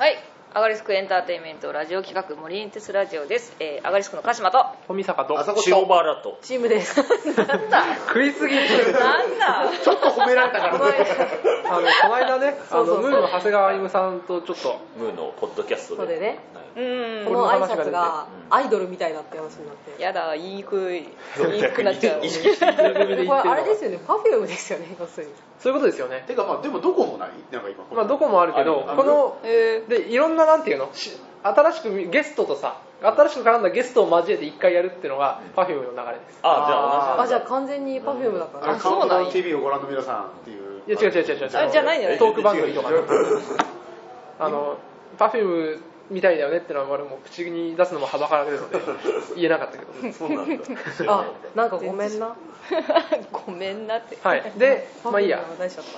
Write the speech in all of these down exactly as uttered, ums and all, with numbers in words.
はい、アガリスクエンターテインメントラジオ企画モリエンテスラジオです。えー、アガリスクの鹿島と富坂と塩原とチームです。 なんだ食いすぎるなんだちょっと褒められたからねあのこの間ねそうそうそうあのムーの長谷川歩さんとちょっとムーのポッドキャストでそうでね、 うんこの挨拶がアイドルみたいだって話になって、 やだ、言いにくい言いにくくなっちゃう意識してるこれあれですよね、パフュームですよね、要するにそういうことですよね。 てかまあでもどこもないなんか今まあどこもあるけど、 あるこのえー、 でいろんななんていうのし新しくゲストとさ新しく絡んだゲストを交えて一回やるっていうのが Perfume の流れです。 あ、じゃあ同じあ、じゃあ完全にパフュームだから、 あれカウントダウン ティービー をご覧の皆さんっていう。 いや違う違う違う違うあじゃないんじゃないトーク番組とかね違う違うあの Perfume みたいだよねってのは俺も口に出すのもはばかられるので言えなかったけどそうなんだあ、なんかごめんなごめんなってはいでまあいいやパフュームが出しちゃった。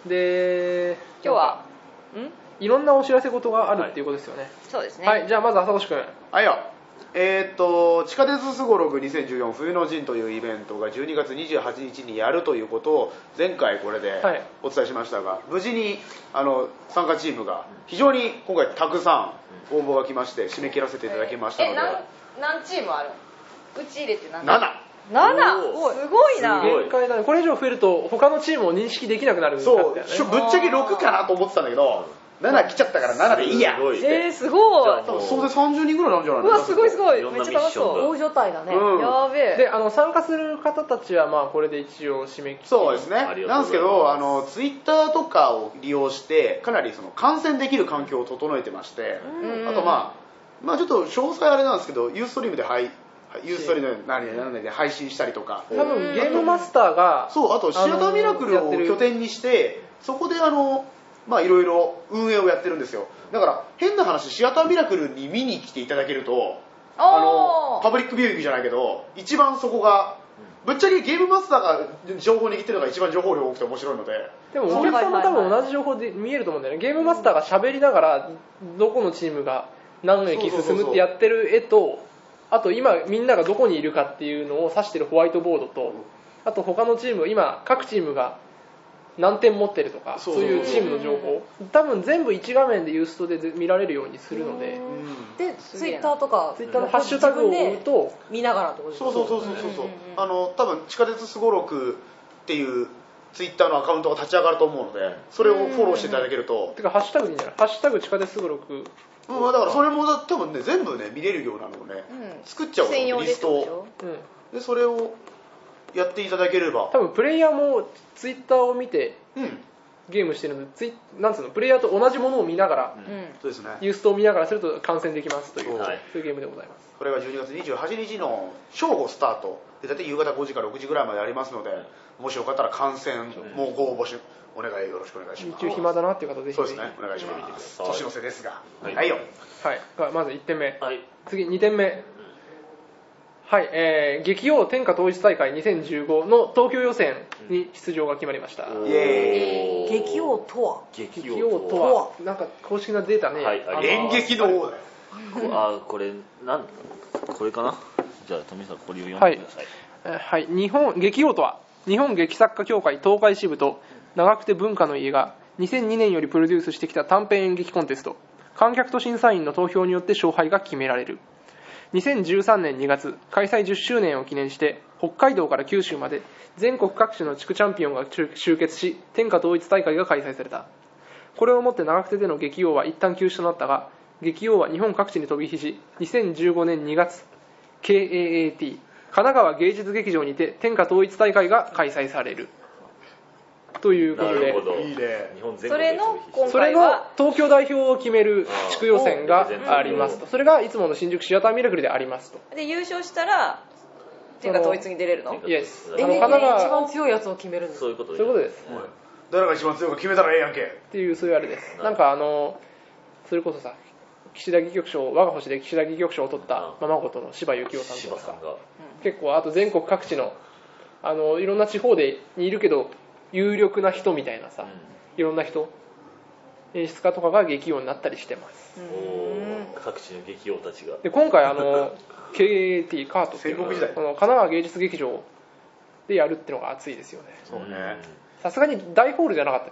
で今日はんいろんなお知らせ事があるっていうことですよね。 そうですね、 はい、じゃあまず朝越くん。 はいよ。えー、っと地下鉄すごろくにせんじゅうよん冬の陣というイベントがじゅうにがつにじゅうはちにちにやるということを前回これではいお伝えしましたが、無事にあの参加チームが非常に今回たくさん応募が来まして締め切らせていただきましたので、 え何何チームある？うち入れて何？ なな。 ななおーすごいな。 すごい限界だね。これ以上増えると他のチームを認識できなくなるんだそうよね。 しょぶっちゃけろくかなと思ってたんだけどなな来ちゃったからななでいいや。 すごいえー、すごい。 じゃあもう総勢さんじゅうにんぐらいなんじゃないの。 うわ、すごいすごい。 いろんなめっちゃ楽しそミッションが大所帯だね、 うんう。やべえ。 で、あの参加する方たちはまあこれで一応締め切り。 そうですね。 ありがなんですけとうございますど、あのツイッターとかを利用してかなりその観戦できる環境を整えてまして、 うんあとまあまあちょっと詳細あれなんですけど、ユーストリームで配ユーストリームで何々で配信したりとか、 多分ゲームマスターがそうあとシアターミラクルを拠点にしてそこであのまあいろいろ運営をやってるんですよ。だから変な話シアターミラクルに見に来ていただけるとあのパブリックビューイングじゃないけど一番そこがぶっちゃけゲームマスターが情報を握ってるのが一番情報量多くて面白いので。 でもお客さんも多分同じ情報で見えると思うんだよね。ゲームマスターが喋りながらどこのチームが何駅進むってやってる絵と、あと今みんながどこにいるかっていうのを指してるホワイトボードと、あと他のチーム今各チームが何点持ってるとか、そういうチームの情報多分全部一画面でユーストで見られるようにするので、 で、ツイッターとかツイッターのハッシュタグを追うと見ながらってことですか。 そうそうそうそうそうそう、あの多分地下鉄すごろくっていうツイッターのアカウントが立ち上がると思うので、それをフォローしていただけると、 てかハッシュタグでいいんじゃない？ハッシュタグ地下鉄すごろく。 うん、だからそれも多分ね全部ね見れるようなのをね、 うん作っちゃおうと専用リストをでってことでしょ。 うん。 でそれをやっていただければ、 多分プレイヤーもツイッターを見てうんゲームしてるので、ツイなんつうのプレイヤーと同じものを見ながら、 うんそうですね。 ユーストを見ながらすると観戦できますという、 はいそういうゲームでございます。 これがじゅうにがつにじゅうはちにちの正午スタートで、大体夕方ごじからろくじぐらいまでありますので、もしよかったら観戦もうご応募しお願いよろしくお願いします。 一応暇だなっていう方ぜひそうですね、お願いします。年の瀬ですが、 はいはいよ。 はい、がまずいってんめ、 はい次にてんめ、はい、えー、激王天下統一大会にせんじゅうごの東京予選に出場が決まりました。 イエーイ。 激王とは激激王とはなんか公式なデータね、 はいあの演劇の王だよ。 あこれなんこれかな。じゃあ富さんこれを読んでください。 えーはい、日本劇王とは日本劇作家協会東海支部と長久手文化の家がにせんにねんよりプロデュースしてきた短編演劇コンテスト。観客と審査員の投票によって勝敗が決められる。にせんじゅうさんねんにがつ、開催じゅっしゅうねんを記念して北海道から九州まで全国各地の地区チャンピオンが集結し、天下統一大会が開催された。これをもって長久手での劇王は一旦休止となったが、劇王は日本各地に飛び火し、にせんじゅうごねんにがつ ケーエーエーティー 神奈川芸術劇場にて天下統一大会が開催されるということで、 なるほど。 いいね。 日本全国それの今それの回は東京代表を決める地区予選がありますうんと。それがいつもの新宿シアターミラクルでありますと。 で優勝したら天下統一に出れるの？ イエス。あ演の演劇で神奈川一番強いやつを決めるんです。 そういうことそういうことです誰が一番強いか決めたらええやんけ。 っていうそういうあれです。なんかあのそれこそさ、岸田戯曲賞、我が星で岸田戯曲賞を取ったままごとの柴幸男さんとかさ、 柴さんが結構あと全国各地のあのいろんな地方でにいるけど有力な人みたいなさ、いろんな人演出家とかが劇王になったりしてます。 おー各地の劇王たちがで今回あの ケーエーティー カートっていう戦国時代この神奈川芸術劇場でやるっていうのが熱いですよね。 そうね。 さすがに大ホールじゃなかったけど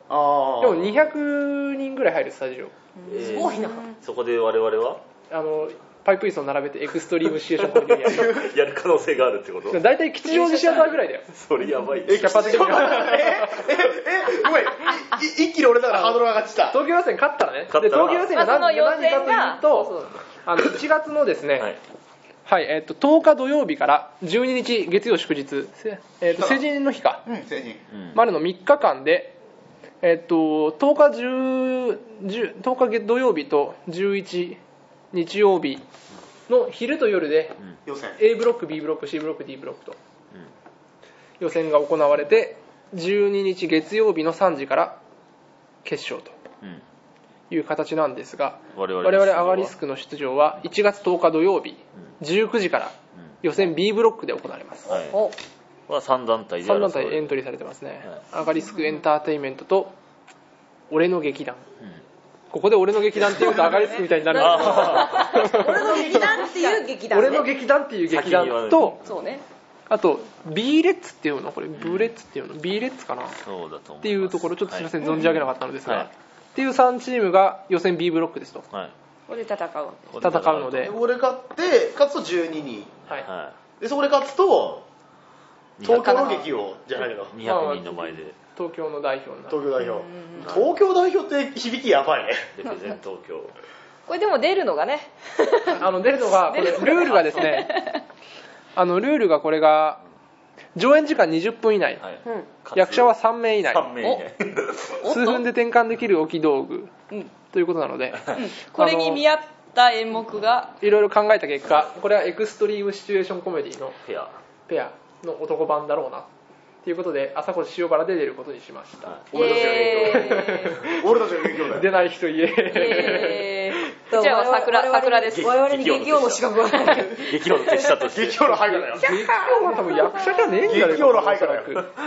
あでもにひゃくにんぐらい入るスタジオ、 えーすごいな。 そこで我々はあのパイプ椅子を並べてエクストリームシチュエーションコメディやるやる可能性があるってこと大体吉祥寺シアターぐらいだよ。 それやばいえキャパ的にはえええごめんいい一気に俺だからハードル上がってきた。 東京予選勝ったらね。 勝ったらで東京予選が何,、 まあその予何かという選がと、あのいちがつのですね、 はいはい、えっととおか土曜日からじゅうににち月曜祝日、せえっと成人の日か、 うん成人。 うんまでのみっかかんで、えっととおかじゅう、じゅうとおか土曜日とじゅういち日曜日の昼と夜で予選。 A ブロック B ブロック C ブロック D ブロックと予選が行われて、じゅうににち月曜日のさんじから決勝とうんいう形なんですが、 我々 我々アガリスクの出場はいちがつとおか土曜日じゅうくじから予選 B ブロックで行われます。 はいおはさん団体でさん団体エントトリーされてますね。アガリスクエンターテインメントと俺の劇団、ここで俺の劇団っていうとアガリスクみたいになるんですけど俺の劇団っていう劇団ね。 俺の劇団っていう劇団と、 そうね。 あと B レッツっていうの、これブレッツっていうの B レッツかなっそうだと思ていうところ、ちょっとすいません、存じ上げなかったのですが、 はいっていうさんチームが予選 B ブロックですとはいここで戦う。 戦うのでで、俺勝って勝つとじゅうににんはい、 はでそこで勝つとい東京の劇をじゃないけどにひゃくにんの前で東京の代表になる。 東京代表東京代表って響きやばいね。 レペゼン東京これでも出るのがね。 あの出るのがこれルールがですね、あのルールがこれが上演時間にじゅっぷん以内、 はいうん役者はさんめい以内、 さんめい以内数分で転換できる置き道具うんということなので、 これに見合った演目がいろいろ考えた結果、これはエクストリームシチュエーションコメディのペアペアの男版だろうなということで、朝越塩原で出ることにしました。 イエーイ俺たちの劇場だよ。 出ない人言え。 イエーイうちらは桜我々 桜です。 我々に劇王の資格はない。 劇王の手下として劇場の配下だよ。 劇王は多分役者じゃねえんじゃねえか。 劇王の配下だよおそらく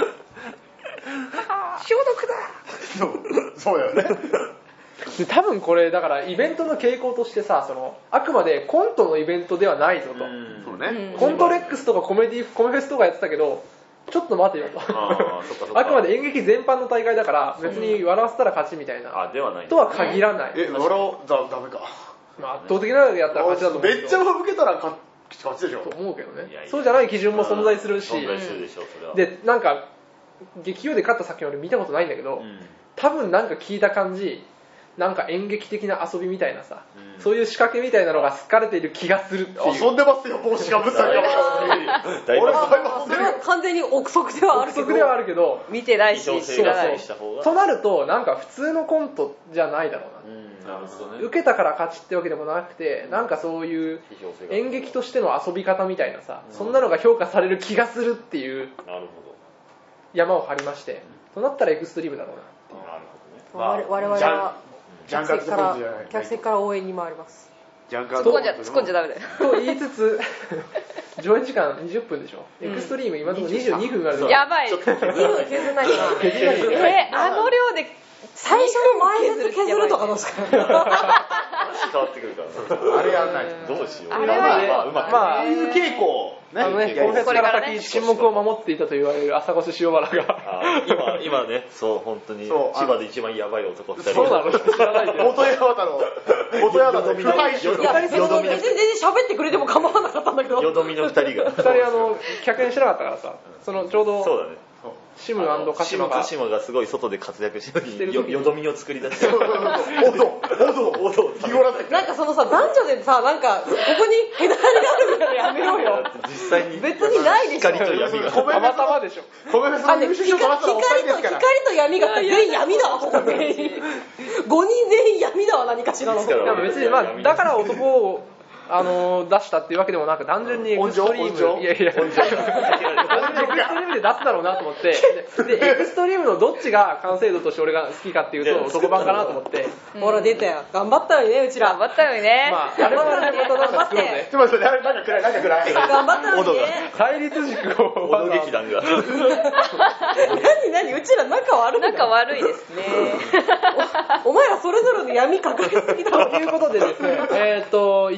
消毒だ。 そうそうだよね。 で多分これだからイベントの傾向としてさ、そのあくまでコントのイベントではないぞと、 そうね。 コントレックスとかコメディコメフェスとかやってたけど、ちょっと待てよと、 あーそっかそっかあくまで演劇全般の大会だから別に笑わせたら勝ちみたいな、 あではないとは限らない、 え、笑おう、だ、ダメか。 まあ、圧倒的なのでやったら勝ちだと思うけど、 めっちゃ向けたら勝勝ちでしょと。思うけどねいやいやそうじゃない基準も存在するし、 存在するでしょうそれはでなんか劇場で勝った作品俺見たことないんだけど、 うん多分なんか聞いた感じ、なんか演劇的な遊びみたいなさ、 うんそういう仕掛けみたいなのが好かれている気がするっていう。 遊んでますよ、帽子かぶったりとか。俺、 だいぶだいぶ遊んそれはでるよ。 完全に憶測ではあるけど。 憶測ではあるけど、 見てないし微調知らない整がそう。した方がとなるとなんか普通のコントじゃないだろうな、 うんなるほどね受けたから勝ちってわけでもなくて、なんかそういう批評性が演劇としての遊び方みたいなさ、そんなのが評価される気がするっていうなるほ山を張りまして、となったらエクストリームだろうな。 どなるほ我我々 ジャンはジャンカーズ客席からじゃない客席から応援に回ります。 ジャンカー突っ込んじゃ突っ込んじゃダメだよ。 と言いつつ上演時間にじゅっぷんでしょ、エクストリーム今のところにじゅうにふんあるのやばい。 にふん削んないかな。 えあの量で最初の前説削るとかどうですか。 ど変わってくるからあれやんないと。 どうしようあれはまあうまくまあそういう傾向、 あのね、 やり今月かこれかららね先沈黙を守っていたと言われる朝越塩原があ今今ねそう本当にそう千葉で一番ヤバい男二人そうなの知らないけど、 元八幡の、元八幡の不敗臭のいや、 よどみの別に全然喋ってくれても構わなかったんだけど。 よどみの二人が二人あの客演してなかったからさ、そのちょうどそうだねシム鹿島が鹿島がすごい外で活躍してる時してる時にによよどみを作り出しておど、おど、おど、日頃だなんかそのさ、男女でさ、なんか、ここにへなりがあるみたいなのやめようよ。 実際に別にないでしょ。 光と闇がごめんたまたまでしょ。 米フェスの優勝賞取らせたらお二人ですから。 光と闇が全員闇だわ、ここ全員。ごにん全員闇だわ、何かしらの。 いつからいや別にまあだから男をあの出したっていうわけでもなく、単純にエクストリー温情ムいやいや単純にエクストリームで出すだろうなと思ってででエクストリームのどっちが完成度として俺が好きかっていうと男版かなと思って、 ほら、出たよ。頑張ったよね、うちら。 頑張ったよね。 まああれもあれもまたなんか作ろうぜ。 ちょっと待って、なんか暗い、なんか暗い。 頑張ったのにオドがね。 対立軸をオド劇団が何何うちら仲悪いの仲悪いですね。 お前らそれぞれの闇抱えすぎだろ。 ということでですね、えっといちがつ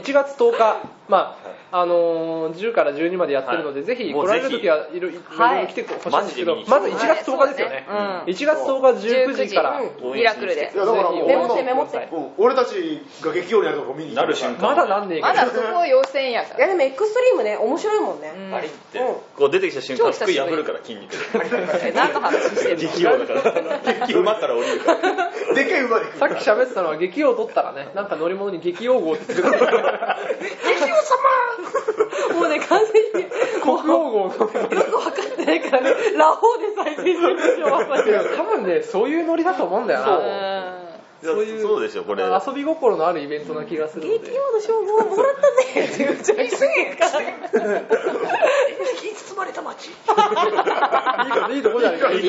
とおか、まああのー、じゅうからじゅうにまでやってるので、はい、ぜひ来られるときはいろいろ来てほしいんですけど、はい、まずいちがつとおかですよね、はい、いちがつとおかじゅうくじからミラクルで、 いやだからメモってメモって、 うん、俺たちが劇場にやるとこ見になる瞬間まだなんねえかまだそこ要請やから。 いやでもエクストリームね面白いもんね、 バリってこう出てきた瞬間服破るから筋肉で何の話してるの？ 激王だから馬から降りるからでかい馬で来る。 さっき喋ってたのは激王取ったらね、なんか乗り物に激王号ってつけて激王様もうね完全に国王号のよく分かってないからね、ラホーで再生してるでしょ。 多分ねそういうノリだと思うんだよな。 そういうそうですよこれ遊び心のあるイベントな気がするので、 激王の称号をもらったねって言っちゃいすぎかいくつまれた町。いいかいいとこじゃないか。 何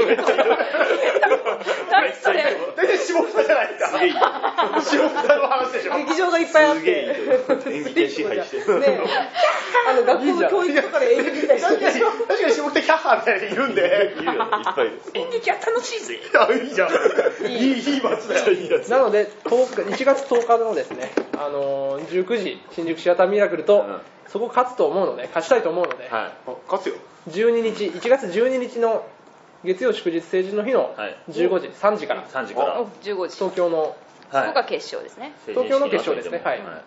それ？ 大体下北じゃないですか。すげえいい。下北の話でしょ。 劇場がいっぱいあってすげえいい演劇支配してね、あの学校の教育とかで演劇みたいな確かに確かに下北キャッハーみたいな人いるんで。 いるよいっぱいいる。 演劇は楽しいぜ。いいじゃん。いいいい街だよ。 なのでとおかいちがつとおかのですね、あのー、じゅうくじ新宿シアターミラクルと、うん、そこ勝つと思うので勝ちたいと思うので、 はい、 勝つよ。 じゅうににちいちがつじゅうににちの月曜祝日成人の日のじゅうごじ、さんじからさんじからじゅうごじ東京の、 そこが決勝ですね。 東京の決勝ですね。はい。はい、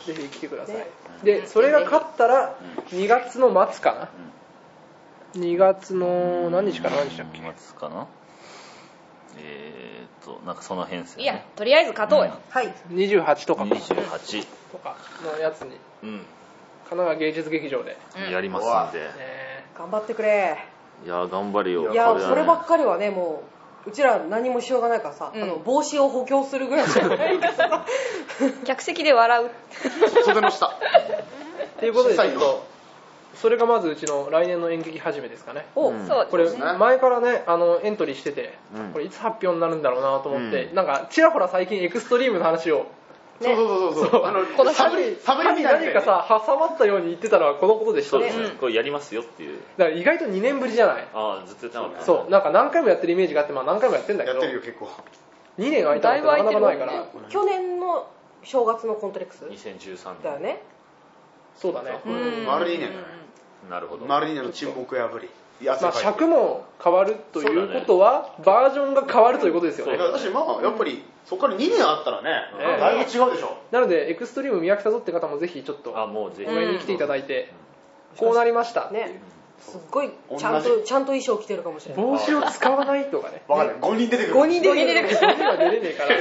ぜひ来てください。でそれが勝ったらにがつの末かな。うん、にがつの何日から何日だっけ？ 末かな。えーとなんかその辺ですよね。 いやとりあえず勝とうよ。うん、 はい。 にじゅうはちとかにじゅうはちとかのやつに、 うん、 神奈川芸術劇場で、 うん、やりますんで、ね、 頑張ってくれ。 いや頑張るよ。 いや、ね、そればっかりはねもううちら何もしようがないからさ、うん、あの帽子を補強するぐらいしかないから客席で笑う袖の下っていうことでちょっとそれがまずうちの来年の演劇始めですかね。 お、うん、そうこれ前からねあのエントリーしてて、うん、これいつ発表になるんだろうなと思って、うん、なんかちらほら最近エクストリームの話をね、そうそうそうそう。あのこのサブリサブリに何かさ挟まったように言ってたのはこのことでしたね。 そうですね。これやりますよっていう。 だから意外とにねんぶりじゃない。 ああずっとやってなかった。 そうなんか何回もやってるイメージがあってまあ何回もやってんだけど。 やってるよ結構。 にねん空いたのってなかなかないから。 去年の正月のコントレックス。 にせんじゅうさんねんだよね。 そうだね。 丸にねんだね。 なるほど。 丸にねんの沈黙破り。 まあ、尺も変わるということは、ね、バージョンが変わるということですよね。 私まあやっぱりそこからにねんあったらね、ねだいぶ違うでしょ。 なのでエクストリーム見飽きたぞって方もぜひちょっと応援に来ていただいて、こうなりましたね。 すっごいちゃんとちゃんと衣装着てるかもしれない。 帽子を使わないとかね。 わかんない。ごにん出てくる。 ごにん出てくる。 ごにんは出れねえから。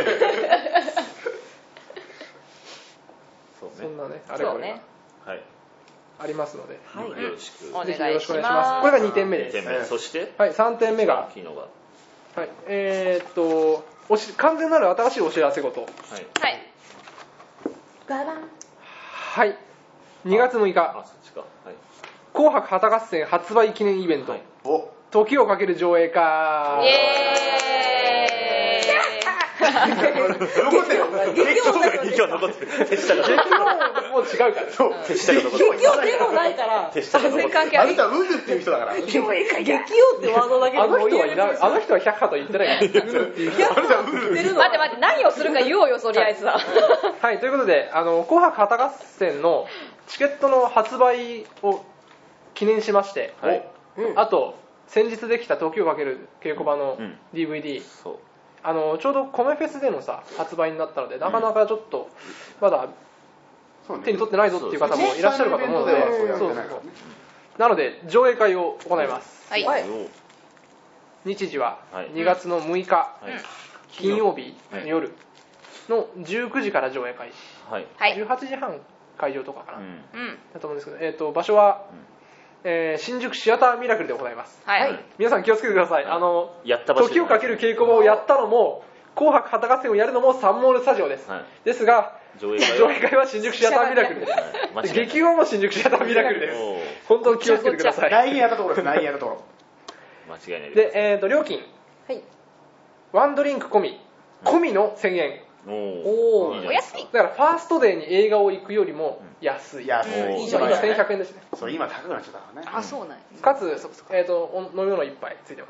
そんなねあれこれがはいありますので、 はい、よろしくお願いします。 これがにてんめです。 にてんめそしてはいさんてんめがはいえー、っとおし完全なる新しいお知らせ事。はい。 はいババンはいにがつむいかあそっちかはい紅白旗合戦発売記念イベント、はい、お時をかける上映会。 イエーイ残ってる劇場残ってる手下が劇場もう違うからそう手下が残ってる劇場でもないから手下が残ってるあなたはウルっていう人だから劇場ってワードだけであの人はいないあの人は百派と言ってないからウルっていう人あなたはウル待って待って何をするか言おうよとりあえずははいということであの紅白旗合戦のチケットの発売を記念しまして、はいうん、あと先日できた時をかける稽古場の ディーブイディー、うん、そうあのちょうどコメフェスでのさ発売になったのでなかなかちょっとまだ手に取ってないぞっていう方もいらっしゃるかと思うので、なので上映会を行います、 はい、 日時はにがつのむいか、はい、金曜日の夜のじゅうくじから上映開始、はい、じゅうはちじはん会場とかかな、うん、だと思うんですけど、えーと、場所は、うんえー、新宿シアターミラクルでございます、はい、皆さん気をつけてください、はい、あのやった時をかける稽古場をやったのも紅白旗合戦をやるのもサンモールスタジオです、はい、ですが上映会 は, 上映会は新宿シアターミラクルです、はい、劇場も新宿シアターミラクルです本当に気をつけてください来年やったところです来年やったところ間違いないで、えー、と料金、はい、ワンドリンク込み込みのせんえん、 おお安いだからファーストデーに映画を行くよりも安い、 安い今せんひゃくえんですねそれ今高くなっちゃったからねあそうなんかつ、えー、と飲み物いっぱいついてます、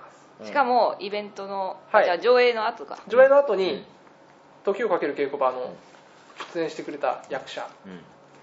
しかもイベントの、はい、じゃあ上映の後か上映の後に時をかける稽古場の出演してくれた役者、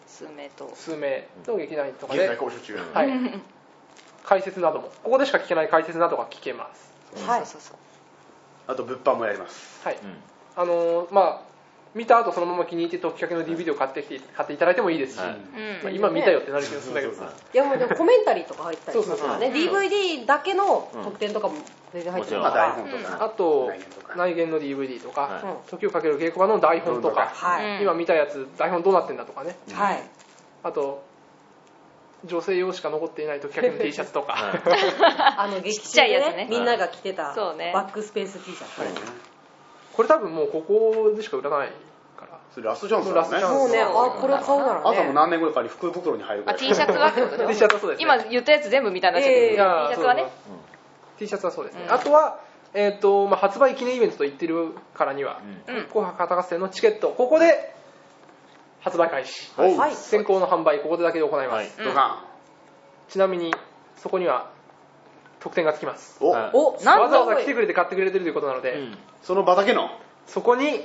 数名と数名と劇団員とかで、 現在交渉中。 はい、解説などもここでしか聞けない解説などが聞けます。 はい。 そうそうあと物販もやります。 はい、あのー、まあ見た後そのまま気に入って特企画の ディーブイディー を買ってきて買っていただいてもいいですし、 はいまあ、今見たよってなる気がするんだけどさ、 いやもうでもコメンタリーとか入ったりするからね、 そうそうそうディーブイディー だけの特典とかも全然入ってるかまあ、 ら、 台本とか、 あと内言とか内言の ディーブイディー とか、 はい時をかける稽古場の台本とか、 はい、 今見たやつ台本どうなってんだとかね、 はい、 あと女性用しか残っていない時かけの T シャツとか、 はいあの劇ちっちゃ中でいやつねねみんなが着てたそうねバックスペース T シャツ、 これ多分もうここでしか売らないからそれラストチャンスだね。 ラストチャンスもうね、あこれを買うならね、 あともう何年後かに福袋に入るかあら。 T シャツはってことね T シャツはそうですね今言ったやつ全部見たんだけど、 ええ T シャツはね、 T シャツはそうですね、 うんあとは、えーとまあ、発売記念イベントと言ってるからには、 うんうん紅白歌合戦のチケットここで発売開始、 おうはい先行の販売ここでだけで行います、 はいドカちなみにそこには特典がつきます。 ン。お、 はいおなんとわざわざ来てくれて買ってくれてるということなので、 うんその場だけの。 そこに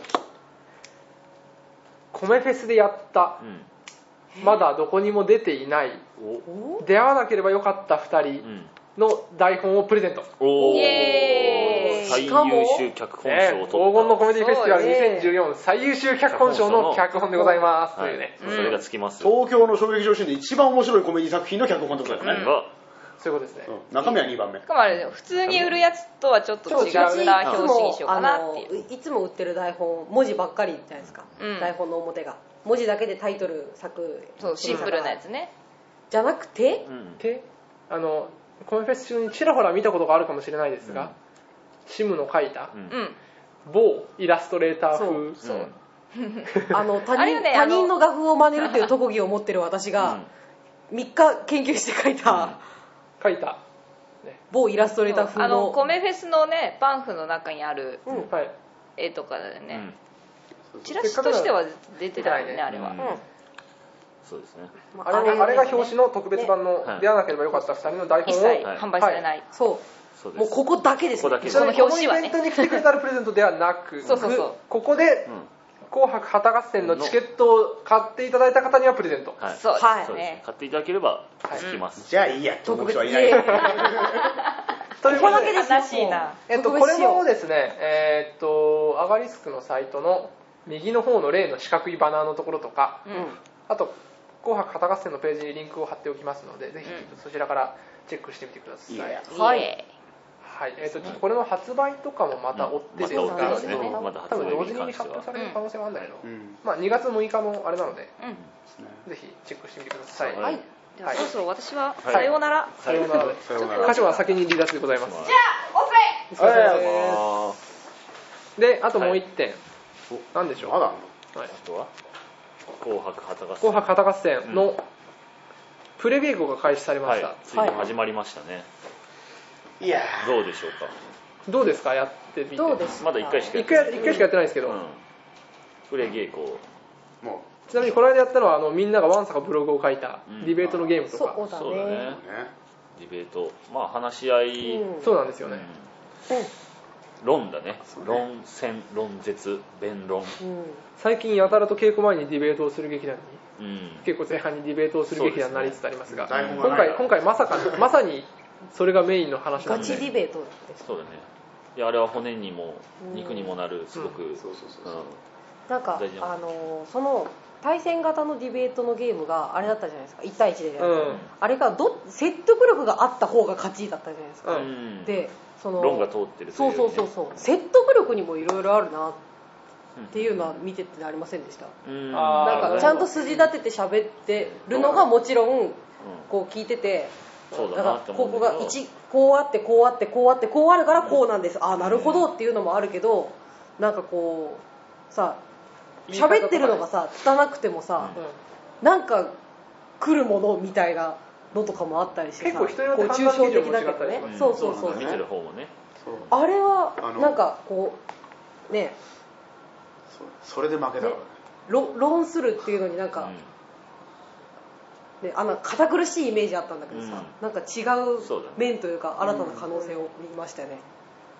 米フェスでやったうんまだどこにも出ていないおお出会わなければよかったふたりうんの台本をプレゼント、 おイエーイ最優秀脚本ね賞を取った、 黄金のコメディフェスティバルそうねにせんじゅうよん最優秀脚本賞の脚本でございますとはいいうね、 それがつきます、 東京の小劇場シーンで一番面白いコメディ作品の脚本ってことだよね。 がそういうことですね、 うん中身はにばんめ。 しかもあれ普通に売るやつとはちょっと違ちょっと違うった表紙にしようかなっていう。 いつもあのいつも売ってる台本文字ばっかりじゃないですか、 うん台本の表が文字だけでタイトル作そうシンプルなやつね。 じゃなくて、 うんであのコメフェス中にちらほら見たことがあるかもしれないですが、 うんシムの描いたうんうん。 某イラストレーター風そううんあの他人あれよね他人の画風を真似るっていう特技を持ってる私がみっか研究して描いた描いた、ね某イラストレーター風あのの米フェスのねパンフの中にあるうんはい、 絵とかだよね。 うんチラシとしては出てたよねあれは。 うんそうですねまあれがあれが表紙の特別版のはい出会わなければよかったふたりの台本を、 一切販売されない。 そそうですうもうここだけですここだけちなみにこのイこの表紙はねベントに来てくれたらプレゼントではなくそうそうそうここでうん紅白旗合戦のチケットを買っていただいた方にはプレゼント、 はいそうはいですね。 買っていただければつきます、 じゃあいいや、 特別特別はいない。 ということでここだけですよ悲しいな。 えっと、これもですね、えーっと、アガリスクのサイトの右の方の例の四角いバナーのところとか、 うん。 あと、紅白旗合戦のページにリンクを貼っておきますので、ぜひうんそちらからチェックしてみてください。 いいねはいイエはい、えーっと、ちょっとこれの発売とかもまた追ってですまが、 た追ってですねうんまだ多分発売同時に発に関しては表される可能性はあるんだけど、 うんまあ、にがつむいかのあれなので、 ーイ。うん。 ぜひチェックしてみてください。 はいじゃあそろそろ私ははいさようなら。 さようならで。 さようなら歌詞は先に離脱でございます。 じゃオペ。 お疲れ様であす。で、あともういってん。なんでしょう、 まだあんのはいあとは紅白旗合戦紅白旗合戦のプレ稽古が開始されまはいした、 ついに始まりましたね、 いやどうでしょうかどうですかやってみて。 どうですかまだいっかいしかや一ってない回一回しかやってないんですけど、 うんプレ稽古ーもちなみにこの間やったのはあのみんながわんさかブログを書いたうんディベートのゲームとか、 そうだねそうだねうね。 ディベートまあ話し合い、 うんそうなんですよね、 論だねそうね論戦論説弁論うん最近やたらと稽古前にディベートをする劇団にうん結構前半にディベートをする劇団になりつつありますが、 そうですね今回今回まさかまさにそれがメインの話なんでガチディベートですそうだねいやあれは骨にも肉にもなるすごく、 うんそうそうそうそう。 なんか大事なあのその対戦型のディベートのゲームがあれだったじゃないですかいち対いちでやる、 うんあれがど説得力があった方が勝ちだったじゃないですか、 ううんでその論が通ってるとそいうう、ね、 そうそうそう説得力にもいろいろあるなっていうのは見ててありませんでした、 うんあーなんかちゃんと筋立てて喋ってるのがもちろんこう聞いてて、 そうだだからなって思こうんだけどこがいちこうあってこうあってこうあってこうあるからこうなんです、ああなるほどっていうのもあるけどなんかこうさ喋ってるのがさ拙くてもさ、なんか来るものみたいなのとかもあったりしてさ結構人によってこう抽象的だけど判断基準も違ったりしますねそうそうそううん見てる方もねそうあれはあのなんかこうねそうそれで負けたからね。 論論するっていうのになんか、ね、あの堅苦しいイメージあったんだけどさ、 うんなんか違うそうだね面というか新たな可能性を見ましたよね、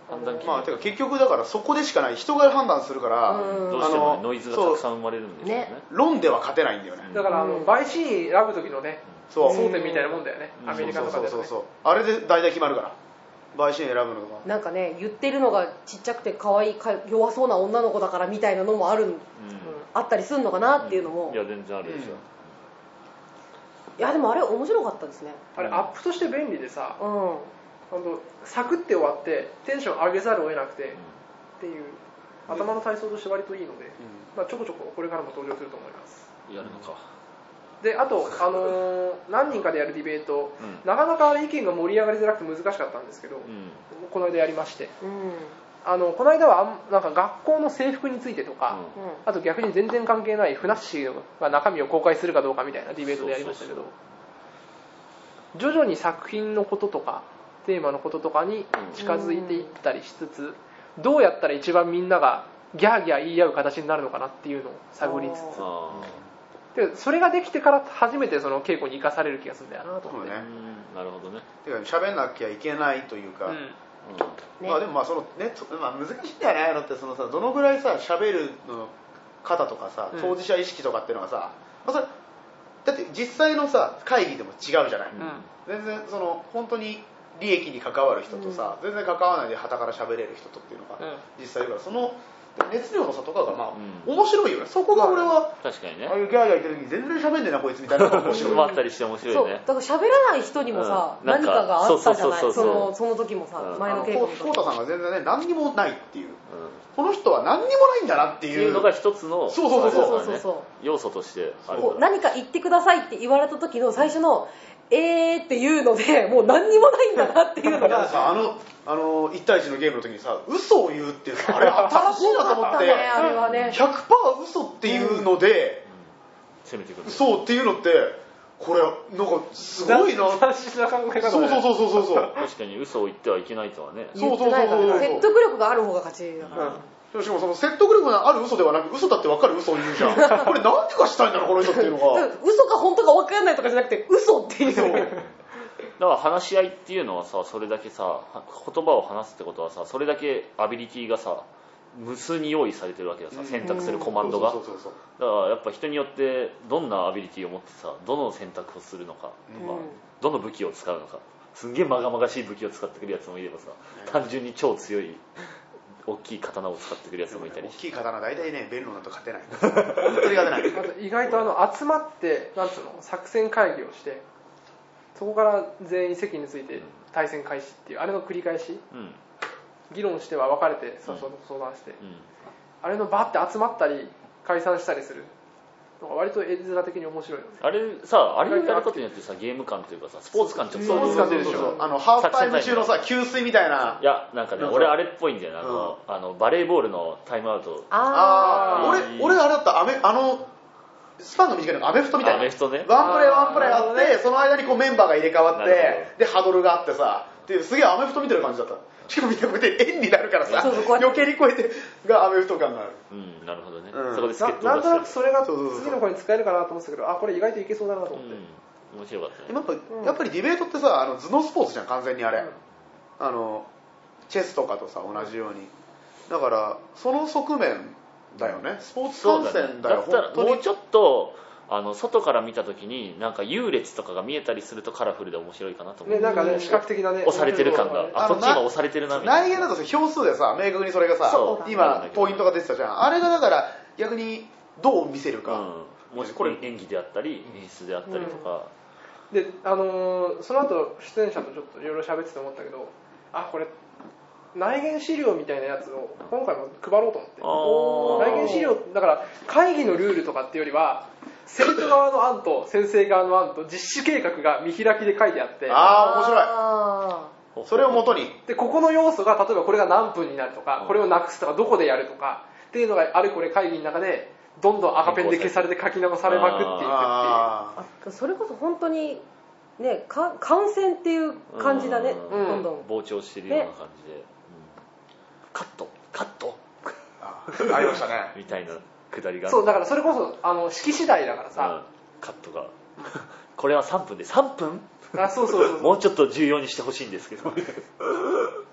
判断基準、 まあてか結局だからそこでしかない人が判断するから、 うんどうしてもノイズがたくさん生まれるんですよね。 論では勝てないんだよね。 だからあの陪審員選ぶ時のねそう争点みたいなもんだよね、 うんアメリカとかではね。 そうそうそうそうあれで大体決まるから陪審員選ぶのがなんかね言ってるのがちっちゃくて可愛いか弱そうな女の子だからみたいなのもある、 うんあったりするのかなっていうのも、 いや全然あるでしょ、 いやでもあれ面白かったですね。 あれアップとして便利でさ、 うんほんとサクって終わってテンション上げざるを得なくて、っていう頭の体操として割といいので、まあ、ちょこちょここれからも登場すると思います。 やるのか。 であと、あのー何人かでやるディベート、 うんなかなか意見が盛り上がりづらくて難しかったんですけど、 うんこの間やりまして、 うんあのこの間はあんなんか学校の制服についてとか、 うんあと逆に全然関係ないふなっしーが中身を公開するかどうかみたいなディベートでやりましたけど、徐々に作品のこととかテーマのこととかに近づいていったりしつつ、どうやったら一番みんながギャーギャー言い合う形になるのかなっていうのを探りつつ、 あでそれができてから初めてその稽古に生かされる気がするんだよなと思って。 そうねーうんなるほどね。 てか喋んなきゃいけないというか、 うんねまあでもまあそのね、とまあ、難しいんだよねああいうのってそのさどのぐらいさ喋るの方とかさうん当事者意識とかっていうのがさ、まあ、それだって実際のさ会議でも違うじゃない、 うん全然その本当に利益に関わる人とさ、全然関わらないで傍から喋れる人とっていうのがうん実際いるから、その熱量の差とかがまあ、 うん面白いよね。そこが俺は、 確かにねああいうギャーギャー言ってる時に全然喋んねえなこいつみたいなのが面白い回ったりして面白いそうね。 だから喋らない人にもさ、 うんなんか何かがあったじゃないそうそうそうそうそのその時もさ、 うん前あのの稽古の時こうたさんが全然ね何にもないっていう、 うんこの人は何にもないんだなっていうっていうのが一つのそうそうそうそうあれだねそうそうそう要素としてあるこう何か言ってくださいって言われた時の最初のえーっていうのでもう何にもないんだなっていうのだってがさあのあのいち対いちのゲームの時にさ嘘を言うっていうさあれ新しいなと思ってねあれはねひゃくパーセント 嘘っていうので、 攻めてくる。 そうっていうのってこれなんかすごいなそう斬新な考え方だね。 そうそうそうそうそう確かに嘘を言ってはいけないとはね。 言ってないからそうそうそうそう説得力がある方が勝ちだから、 うんしかもその説得力のある嘘ではなく嘘だって分かる嘘を言うじゃんこれ何がしたいんだろうこの人っていうのが嘘か本当か分かんないとかじゃなくて嘘っていうだから話し合いっていうのはさ、それだけさ言葉を話すってことはさ、それだけアビリティがさ無数に用意されてるわけださ、選択するコマンドが。だそうそうそうからやっぱ人によってどんなアビリティを持ってさ、どの選択をするのかとか、 うんどの武器を使うのか、すんげえまがまがしい武器を使ってくるやつもいればさ、単純に超強い大きい刀を使ってくるやつもいたりして。 大きい刀大体ねベルノだと勝てない本当に勝てないあと意外とあの集まってなんつうの作戦会議をしてそこから全員席について対戦開始っていうあれの繰り返し、 うん議論しては別れてさうんそ相談して、 うんあれのバッて集まったり解散したりするのが割と絵面的に面白いよね。 あれさ、あれをやることによってさ、ゲーム感というかさ、スポーツ感ちょっとスポーツ感出るでしょそうそうそうあのハーフタイム中のさ給水みたいないや、なんかね、俺あれっぽいんだよね、あの、あのバレーボールのタイムアウト。 あああー俺俺あれだったアメあのスパンの短いのがアメフトみたいなアメフトね。 ワンプレーワンプレーあっあーなるほどてその間にこうメンバーが入れ替わっなるてでハドルがあってさっていうすげえアメフト見てる感じだったしかもみんなこうやって円になるからさそうそうこうやって余計にこうやってがアメフト感があるうん、なるほどね。 うんそこで助っ人ななんとなを出してくそれがそうそうそう次の子に使えるかなと思ってたけどあこれ意外といけそうだなとる。 思って、 うん、面白かったね。 やっぱやっぱりディベートってさあの頭脳スポーツじゃん完全にあれ、 うんあのチェスとかとさ同じようにだからその側面だよねスポーツ観そうだね。 戦だよだったら本当にもうちょっと、あの外から見た時になんか優劣とかが見えたりするとカラフルで面白いかなと思う、 ね、なんかね視覚的なね押されてる感がああのこっち今押されてるなみたいな内言だとさ票数でさ明確にそれがさそう今ポイントが出てたじゃんあれがだから逆にどう見せるか、 うん、もしこれ演技であったり演出であったりとか、 で、あのーその後出演者とちょっといろいろ喋ってて思ったけどあこれ内言資料みたいなやつを今回も配ろうと思ってあー内言資料だから会議のルールとかっていうよりは生徒側の案と先生側の案と実施計画が見開きで書いてあってああ面白いあそれをもとにでここの要素が例えばこれが何分になるとかこれをなくすとかどこでやるとかっていうのがあれこれ会議の中でどんどん赤ペンで消されて書き直されまくっていくっていうあーあそれこそ本当にねか感染っていう感じだねうんどんどん膨張してるような感じで、うんカットカットーあありましたねみたいなくだりがあるそうだからそれこそあの式次第だからさ、 うんカットがこれはさんぷんでさんぷんあそうそうそうそうもうちょっと重要にしてほしいんですけど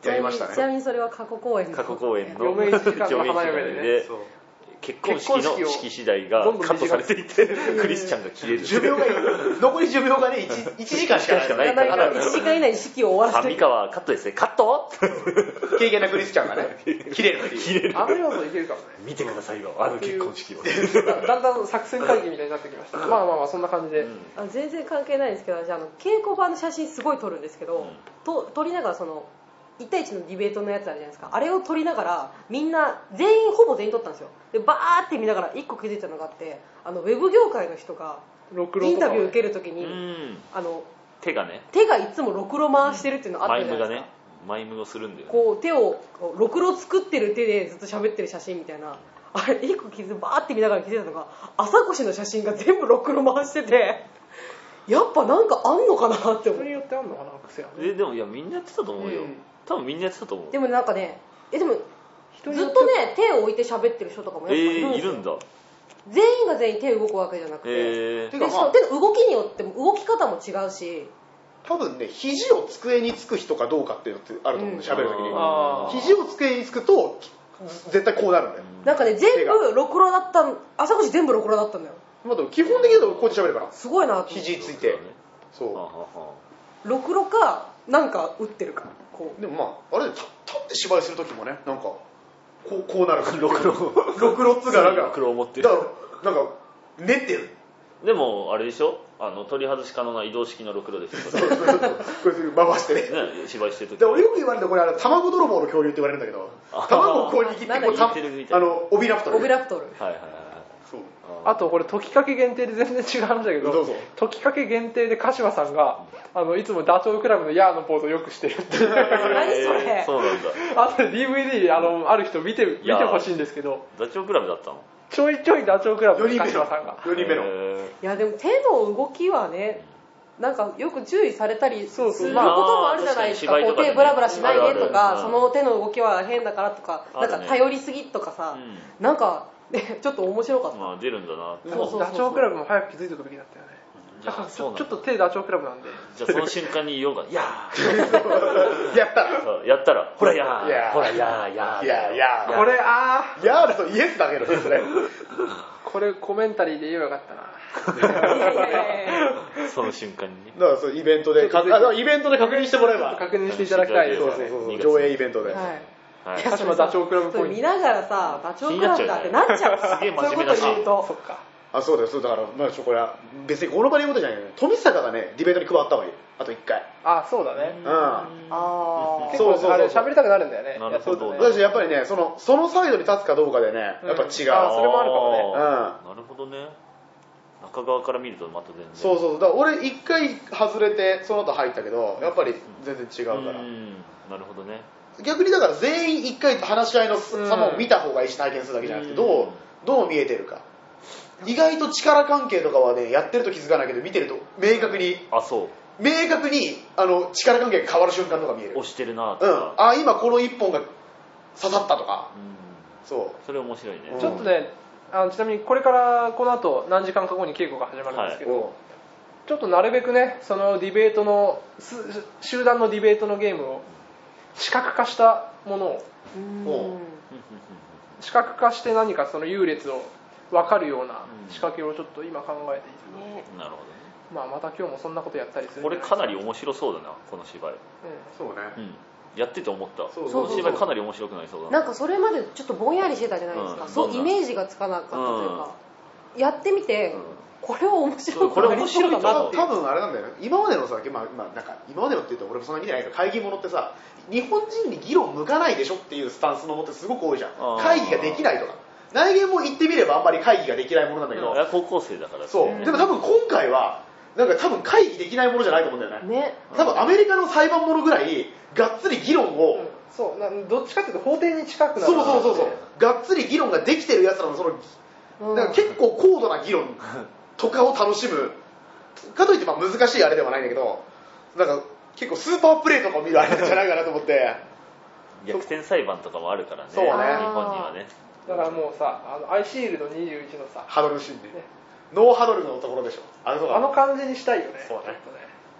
やりましたね。 ちなみにそれは過去公演の過去公演の嫁いちじかんの花嫁でね、 そう結婚式の式次第がカットされていてクリスチャンが切れる。 寿命が残り寿命がね 1, いちじかんしかないしかないからいちじかん以内に式を終わらせて上川カットですね、カット経験なクリスチャンがね切れるっていう切れる。 あの要素いけるかもね。 見てくださいよ、あの結婚式を。 だんだん作戦会議みたいになってきました。まあまあまあそんな感じで、 うんあ全然関係ないんですけど、じゃあ、あの稽古場の写真すごい撮るんですけど、 うんと撮りながらそのいち対いちのディベートのやつあるじゃないですか。あれを撮りながらみんな全員ほぼ全員撮ったんですよ。でバーって見ながらいっこ気づいたのがあって、あのウェブ業界の人がろくろとかインタビュー受けるときに、 うんあの手がね、 手がいつもろくろ回してるっていうのあったじゃマイムがねないですか。 マイムをするんだよね。 こう手をろくろ作ってる手でずっと喋ってる写真みたいな、あれいっこ気づいてバーって見ながら気づいたのが、朝越の写真が全部ろくろ回してて、やっぱなんかあんのかなって思う。 人によってあんのかな、癖はね。 えでもいやみんなやってたと思うよ、 うん多分みんなやってたと思う。 でもなんかね、えでも人によってずっとね手を置いて喋ってる人とかもやっぱいるんえー、 ですよ。 いるんだ。 全員が全員手動くわけじゃなくて、 えー、 でしかも手の動きによっても動き方も違うし、 多分ね肘を机につく人かどうかっていうのってあると思うんで、喋る時にあー肘を机につくと絶対こうなるんだよ。 なんかね全部ろくろだったん、朝越し全部ろくろだったんだよ。 まあでも基本的に言うとこうやって喋るからすごいなと思って。 肘ついてそうはははろくろかなんか打ってるかこう。 でもまああれで立って芝居する時もねなんかこうこうなるからろくろろくろっつうかなんかろくろを持ってる。 だからなんか練ってるでもあれでしょ、あの取り外し可能な移動式のろくろですよ。 こうやって回してねね、芝居してる時で俺よく言われるのこれあの卵泥棒の恐竜って言われるんだけど、卵をこう握ってなんだこうた握ってるみたいなあのオビラプトルオビラプトル。 はいはいはいそうあとこれ解きかけ限定で全然違う話だけど、 どうぞ解きかけ限定で鹿島さんがあのいつもダチョウ倶楽部のヤーのポーズをよくしてるっていう何それえーそうなんだ。 あとで ディーブイディー あのある人見て見てほしいんですけど、 ダチョウ倶楽部だったの。 ちょいちょいダチョウ倶楽部よにんめのの鹿島さんがよにんめのえいやでも手の動きはね、なんかよく注意されたりすることそうそうまあもあるじゃないですか。こう確かに芝居とかでね手ブラブラしないでとあるあか、 るその手の動きは変だからとか、 あるねなんか頼りすぎとかさ、 うなんかねちょっと面白かっん、 た。 まあ出るんだな。 そうそうダチョウ�俱楽部も早く気づいておくべきだったよね。 じゃあだからちそうなんだょちょっと手ダチョウ倶楽部なんで、 じゃあその瞬間に言おうが、いややったらーやったら、ほらやいやー、ほらやー、やー。 いやいやこれあいやだとイエスだけどねそれーこれコメンタリーで言えばよかったな。 いやいやいやいやその瞬間にね。 だからそうイベントでかあだからイベントで確認してもらえば確認していただきたいですそうよね。 そうそうそう上映イベントで、 はい。 はいいや鹿島ダチョウ倶楽部そポイント。 れ見ながらさ、ダチョウ倶楽部だってなっちゃう。 すげえ真面目そういうことだし言うと。 そっか。 あそうだよそうだからまあちょこれは別にこの場で言うことじゃないよね富坂がねディベートに加わった方がいいあといっかいあ、そうだね。 うんあ結そうそうそう構あれ喋りたくなるんだよね。 なるほどいやそうだね私やっぱりねそのそのサイドに立つかどうかでねやっぱ違う、 うんあそれもあるかもねあーなるほどね。中側から見るとまた全然。 そうそうだから俺一回外れてその後入ったけどやっぱり全然違うから、 うんなるほどね。 逆にだから全員一回話し合いの様を見た方がいいし体験するだけじゃなくてどうどう見えてるか意外と力関係とかはねやってると気づかないけど見てると明確にあ、そう。 明確にあの力関係が変わる瞬間とか見える押してるなとうんか。 あ今この一本が刺さったとかうんそそれ面白いね。 うんちょっとね、あのちなみにこれからこの後何時間か後に稽古が始まるんですけど、 ううんちょっとなるべくね、そのディベートのす集団のディベートのゲームを視覚化したものをうんおううんうんうん視覚化して何かその優劣を分かるような仕掛けをちょっと今考えているので、 ねうんなるほどね。 まあ、また今日もそんなことやったりするんこれじゃないかかなり面白そうだな、この芝居。 そうねうん。やってて思った。 そうこの芝居かなり面白くなりそうだなんかそれまでちょっとぼんやりしてたじゃないですか、 うんそうどんなイメージがつかなかったというか、やってみて、 うんこれは面白これくなりそうだなっていう多分あれなんだよね今までのさ、まあまあ、なんか今までのって言うと俺もそんな見てないけど会議物ってさ日本人に議論向かないでしょっていうスタンスのもってすごく多いじゃんあー会議ができないとか内言も言ってみればあんまり会議ができないものなんだけど、 いや高校生だからそう、 ねでも多分今回はなんか多分会議できないものじゃないと思うんだよねね。 多分アメリカの裁判ものぐらいがっつり議論を、 うんそうなどっちかっていうと法廷に近くなるそうそうそうそうがっつり議論ができてるやつらのそのうんだから結構高度な議論とかを楽しむかといってまあ難しいあれではないんだけどなんか結構スーパープレイとかを見るあれなんじゃないかなと思って逆転裁判とかもあるからね。 そうね日本にはね。 だからもうさあのアイシールドにじゅういちのさハドルシーンねねノーハドルのところでしょあのとこあの感じにしたいよねそうねちょっとね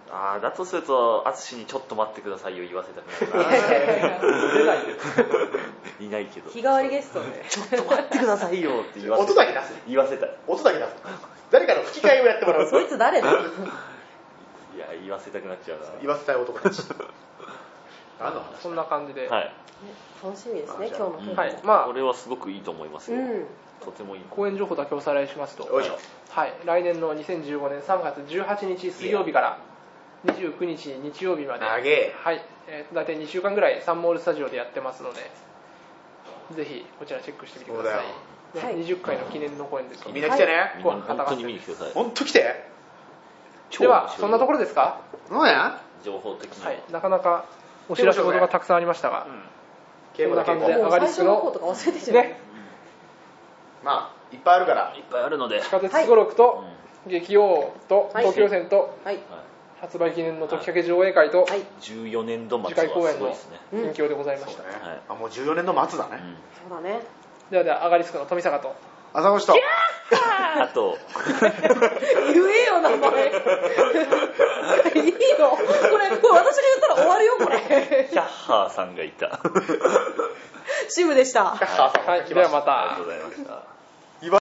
あーだとすると淳にちょっと待ってくださいよ言わせたくなる出ないよいないけど日替わりゲストでちょっと待ってくださいよって言わせ音だけ出す言わせたい音だけ出す誰かの吹き替えをやってもらうそいつ誰だいや言わせたくなっちゃうな言わせたい男たちあのそんな感じで、 はい、 楽しみですね今日の日、 はい、まあこれはすごくいいと思いますよ、 うんとてもいい公演情報だけおさらいしますと、 よいしょはい、来年のにせんじゅうごねんさんがつじゅうはちにち水曜日からにじゅうくにち日曜日まで、 長えはいえー、大体にしゅうかんぐらいサンモールスタジオでやってますのでぜひこちらチェックしてみてください、 そうだよね、にじゅっかいの記念の公演ですのでみんな来てね、 みんな本当に見に来てください本当来てではそんなところですか、 そうや情報的にはい、なかなかお知らせ事がたくさんありましたが、 稽古だ稽こんな感じで古もう最初の方とか忘れてしまう、 ね、 まあいっぱいあるからいっぱいあるので地下鉄すごろくと、劇王とはい東京線と、 はい発売記念の解きかけ上映会と、 はいじゅうよねん度末次回公は演のすごいですね、 うん近況でございました、 そうねはいあもうじゅうよねんの末だね、 うんそうだねではではアガリスクの富坂と朝越しとあと言えよ名前いいよこれこれ私が言ったら終わるよこれキャッハーさんがいたシムでしたはい、ではまたありがとうございました